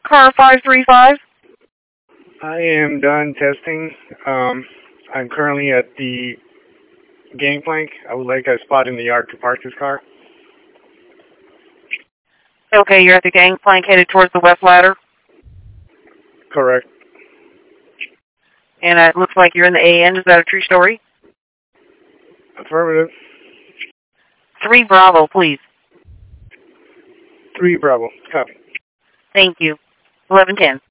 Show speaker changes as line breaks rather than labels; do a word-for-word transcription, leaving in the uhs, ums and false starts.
Car five three five.
I am done testing. Um, I'm currently at the gangplank. I would like a spot in the yard to park this car.
Okay, you're at the gangplank headed towards the west ladder.
Correct.
And it looks like you're in the A N. Is that a true story?
Affirmative.
Three Bravo, please.
Three Bravo. Copy.
Thank you. eleven ten.